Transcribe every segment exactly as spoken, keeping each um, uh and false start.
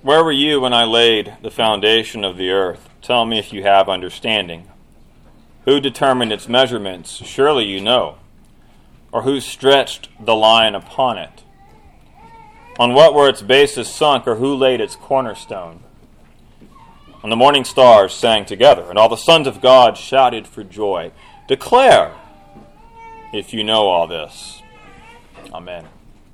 Where were you when I laid the foundation of the earth? Tell me if you have understanding. Who determined its measurements? Surely you know. Or who stretched the line upon it? On what were its bases sunk, or who laid its cornerstone? And the morning stars sang together, and all the sons of God shouted for joy. Declare, if you know all this. Amen.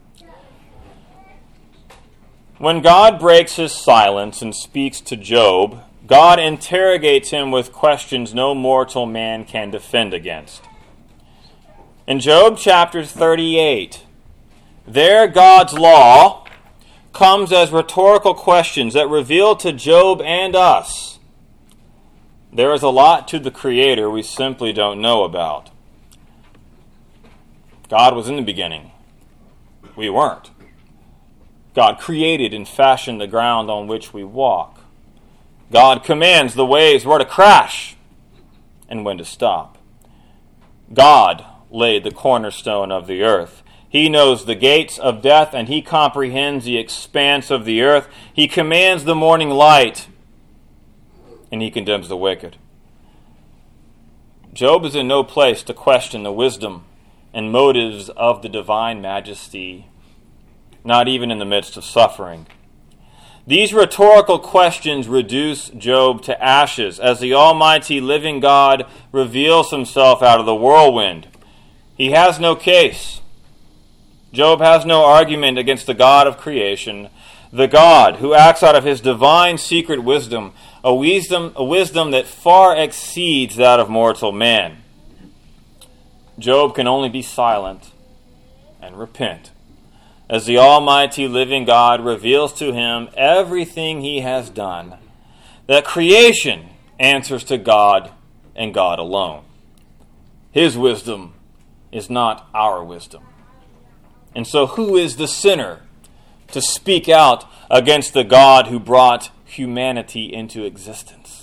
When God breaks his silence and speaks to Job, God interrogates him with questions no mortal man can defend against. In Job chapter thirty-eight, there God's law comes as rhetorical questions that reveal to Job and us there is a lot to the Creator we simply don't know about. God was in the beginning. We weren't. God created and fashioned the ground on which we walk. God commands the waves where to crash and when to stop. God laid the cornerstone of the earth. He knows the gates of death, and he comprehends the expanse of the earth. He commands the morning light, and he condemns the wicked. Job is in no place to question the wisdom and motives of the divine majesty, not even in the midst of suffering. These rhetorical questions reduce Job to ashes as the almighty living God reveals himself out of the whirlwind. He has no case. Job has no argument against the God of creation, the God who acts out of his divine secret wisdom, a wisdom, a wisdom that far exceeds that of mortal man. Job can only be silent and repent as the almighty living God reveals to him everything he has done, that creation answers to God and God alone. His wisdom is not our wisdom. And so who is the sinner to speak out against the God who brought humanity into existence?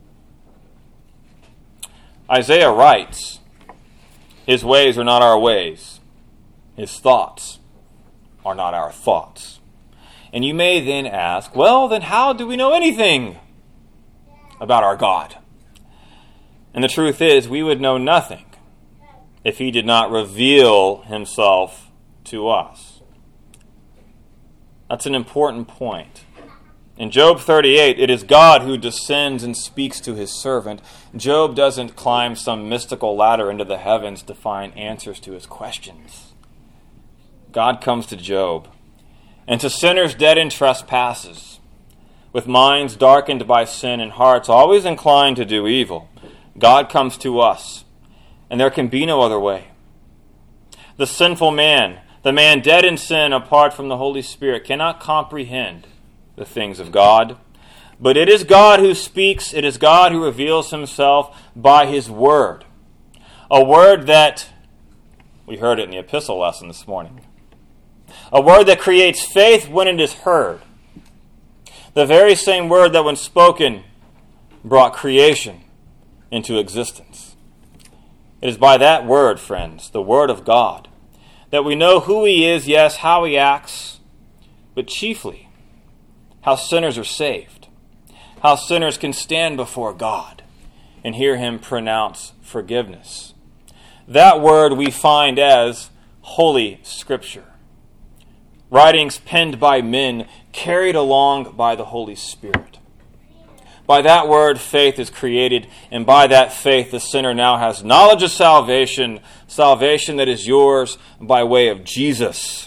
Isaiah writes, his ways are not our ways. His thoughts are not our thoughts. And you may then ask, well, then how do we know anything about our God? And the truth is, we would know nothing if he did not reveal himself to us. That's an important point. In Job thirty-eight, it is God who descends and speaks to his servant. Job doesn't climb some mystical ladder into the heavens to find answers to his questions. God comes to Job, and to sinners dead in trespasses, with minds darkened by sin and hearts always inclined to do evil. God comes to us, and there can be no other way. The sinful man, the man dead in sin apart from the Holy Spirit, cannot comprehend the things of God. But it is God who speaks, it is God who reveals himself by his word. A word that, we heard it in the epistle lesson this morning, a word that creates faith when it is heard. The very same word that when spoken brought creation into existence. It is by that word, friends, the word of God, that we know who he is, yes, how he acts, but chiefly how sinners are saved, how sinners can stand before God and hear him pronounce forgiveness. That word we find as Holy Scripture. Writings penned by men, carried along by the Holy Spirit. By that word, faith is created, and by that faith, the sinner now has knowledge of salvation, salvation that is yours by way of Jesus.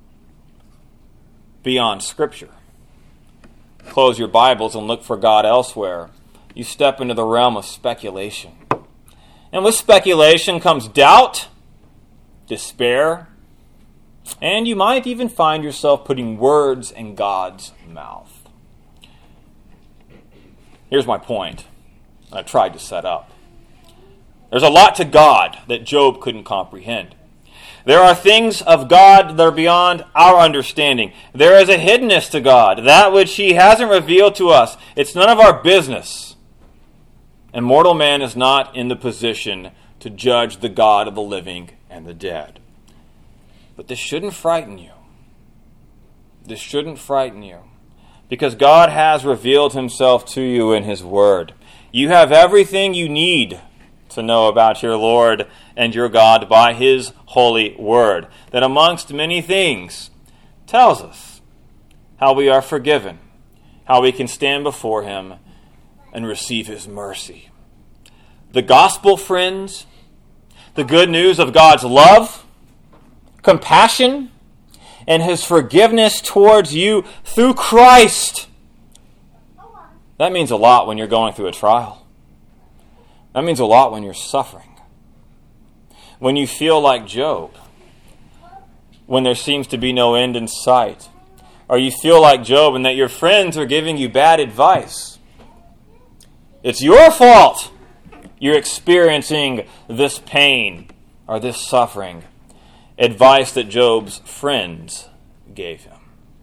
Beyond Scripture. Close your Bibles and look for God elsewhere. You step into the realm of speculation. And with speculation comes doubt, despair, and you might even find yourself putting words in God's mouth. Here's my point I tried to set up. There's a lot to God that Job couldn't comprehend. There are things of God that are beyond our understanding. There is a hiddenness to God, that which he hasn't revealed to us. It's none of our business. And mortal man is not in the position to judge the God of the living and the dead. But this shouldn't frighten you. This shouldn't frighten you. because God has revealed himself to you in his word. You have everything you need to know about your Lord and your God by his holy word, that amongst many things tells us how we are forgiven, how we can stand before him and receive his mercy. The gospel, friends, the good news of God's love, compassion, and his forgiveness towards you through Christ. That means a lot when you're going through a trial. That means a lot when you're suffering. When you feel like Job, when there seems to be no end in sight, or you feel like Job and that your friends are giving you bad advice. It's your fault you're experiencing this pain or this suffering. Advice that Job's friends gave him.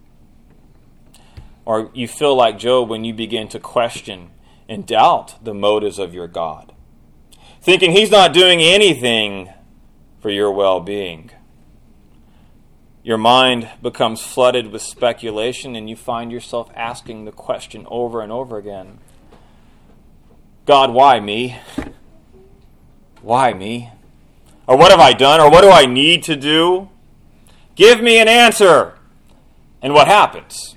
Or you feel like Job when you begin to question and doubt the motives of your God, thinking he's not doing anything for your well-being. Your mind becomes flooded with speculation and you find yourself asking the question over and over again, God, why me? Why me? Or what have I done? Or what do I need to do? Give me an answer. And what happens?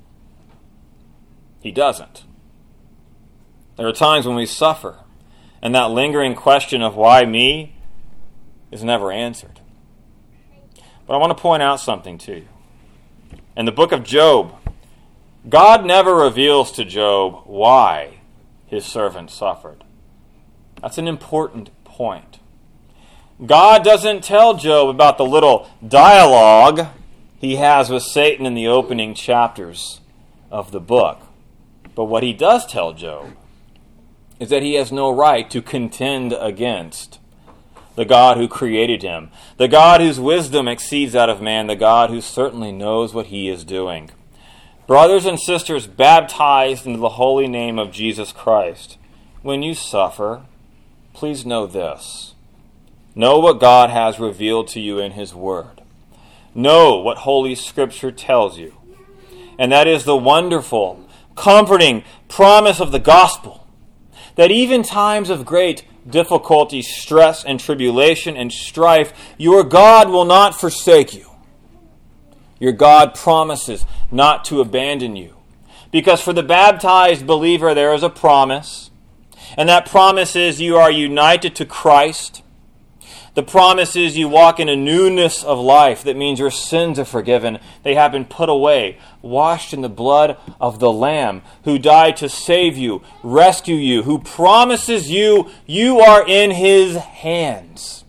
He doesn't. There are times when we suffer, and that lingering question of why me is never answered. But I want to point out something to you. In the book of Job, God never reveals to Job why his servant suffered. That's an important point. God doesn't tell Job about the little dialogue he has with Satan in the opening chapters of the book. But what he does tell Job is that he has no right to contend against the God who created him, the God whose wisdom exceeds that of man, the God who certainly knows what he is doing. Brothers and sisters baptized into the holy name of Jesus Christ, when you suffer, please know this. Know what God has revealed to you in his word. Know what Holy Scripture tells you. And that is the wonderful, comforting promise of the gospel, that even times of great difficulty, stress, and tribulation and strife, your God will not forsake you. Your God promises not to abandon you. Because for the baptized believer, there is a promise. And that promise is you are united to Christ. The promise is you walk in a newness of life. That means your sins are forgiven. They have been put away, washed in the blood of the Lamb who died to save you, rescue you, who promises you you are in his hands.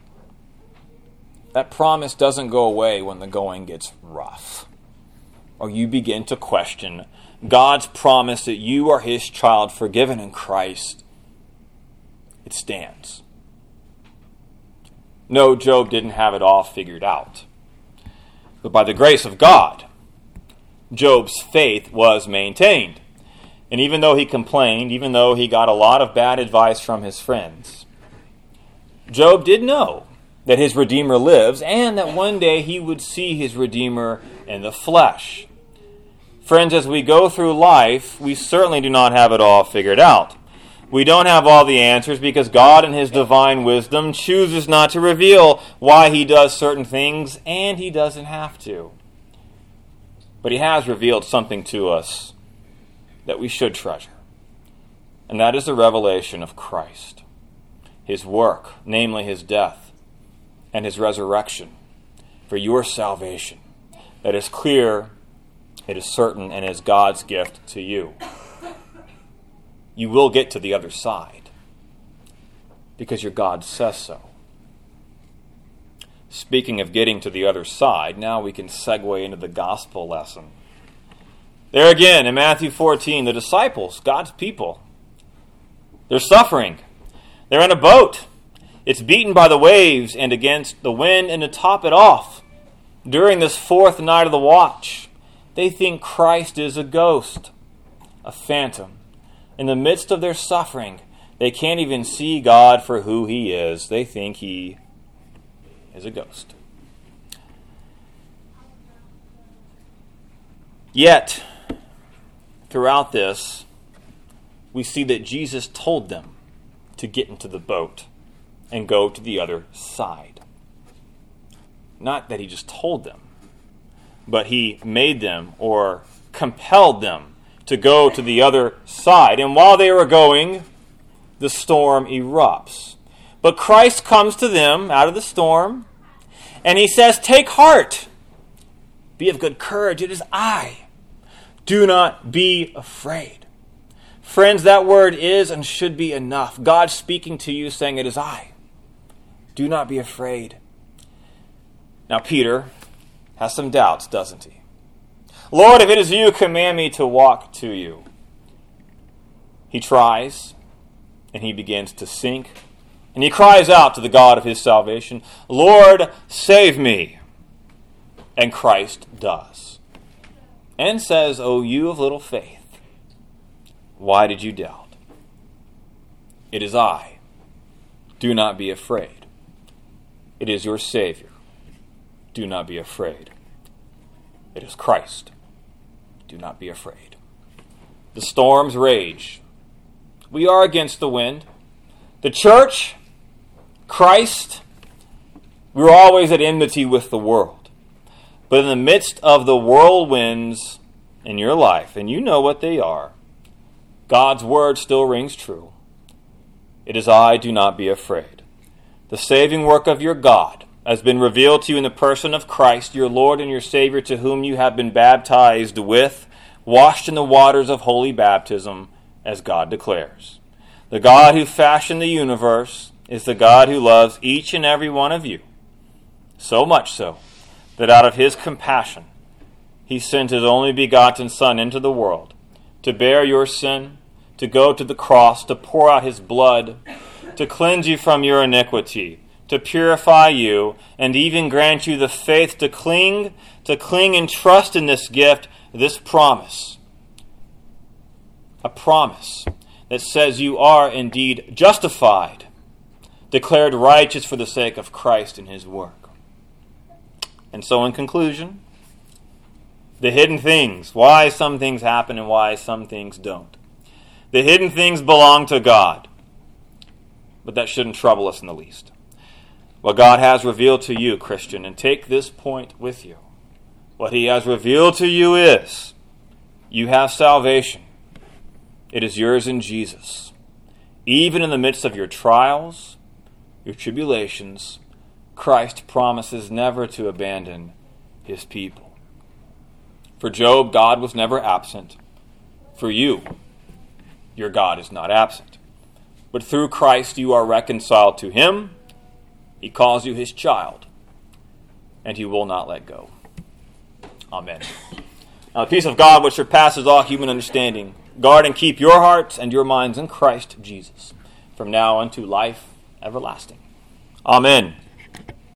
That promise doesn't go away when the going gets rough, or you begin to question God's promise that you are his child, forgiven in Christ. It stands. No, Job didn't have it all figured out. But by the grace of God, Job's faith was maintained. And even though he complained, even though he got a lot of bad advice from his friends, Job did know that his Redeemer lives and that one day he would see his Redeemer in the flesh. Friends, as we go through life, we certainly do not have it all figured out. We don't have all the answers because God in his divine wisdom chooses not to reveal why he does certain things, and he doesn't have to. But he has revealed something to us that we should treasure. And that is the revelation of Christ. His work, namely his death and his resurrection for your salvation. That is clear, it is certain, and is God's gift to you. You will get to the other side because your God says so. Speaking of getting to the other side, now we can segue into the gospel lesson. There again, in Matthew fourteen, the disciples, God's people, they're suffering. They're in a boat. It's beaten by the waves and against the wind, and to top it off, during this fourth night of the watch, they think Christ is a ghost, a phantom. In the midst of their suffering, they can't even see God for who he is. They think he is a ghost. Yet, throughout this, we see that Jesus told them to get into the boat and go to the other side. Not that he just told them, but he made them or compelled them to go to the other side. And while they were going, the storm erupts. But Christ comes to them out of the storm, and he says, "Take heart. Be of good courage. It is I. Do not be afraid." Friends, that word is and should be enough. God speaking to you, saying, "It is I. Do not be afraid." Now, Peter has some doubts, doesn't he? "Lord, if it is you, command me to walk to you." He tries, and he begins to sink. And he cries out to the God of his salvation, "Lord, save me." And Christ does. And says, "O you of little faith, why did you doubt? It is I. Do not be afraid. It is your Savior. Do not be afraid. It is Christ. Do not be afraid." The storms rage. We are against the wind. The church, Christ, we're always at enmity with the world. But in the midst of the whirlwinds in your life, and you know what they are, God's word still rings true. It is I, do not be afraid. The saving work of your God has been revealed to you in the person of Christ, your Lord and your Savior, to whom you have been baptized with, washed in the waters of holy baptism, as God declares. The God who fashioned the universe is the God who loves each and every one of you, so much so that out of his compassion he sent his only begotten Son into the world to bear your sin, to go to the cross, to pour out his blood, to cleanse you from your iniquity, to purify you, and even grant you the faith to cling, to cling and trust in this gift, this promise. A promise that says you are indeed justified, declared righteous for the sake of Christ and his work. And so in conclusion, the hidden things, why some things happen and why some things don't. The hidden things belong to God, but that shouldn't trouble us in the least. What God has revealed to you, Christian, and take this point with you. What he has revealed to you is, you have salvation. It is yours in Jesus. Even in the midst of your trials, your tribulations, Christ promises never to abandon his people. For Job, God was never absent. For you, your God is not absent. But through Christ you are reconciled to him. He calls you his child, and he will not let go. Amen. Now the peace of God, which surpasses all human understanding, guard and keep your hearts and your minds in Christ Jesus, from now unto life everlasting. Amen.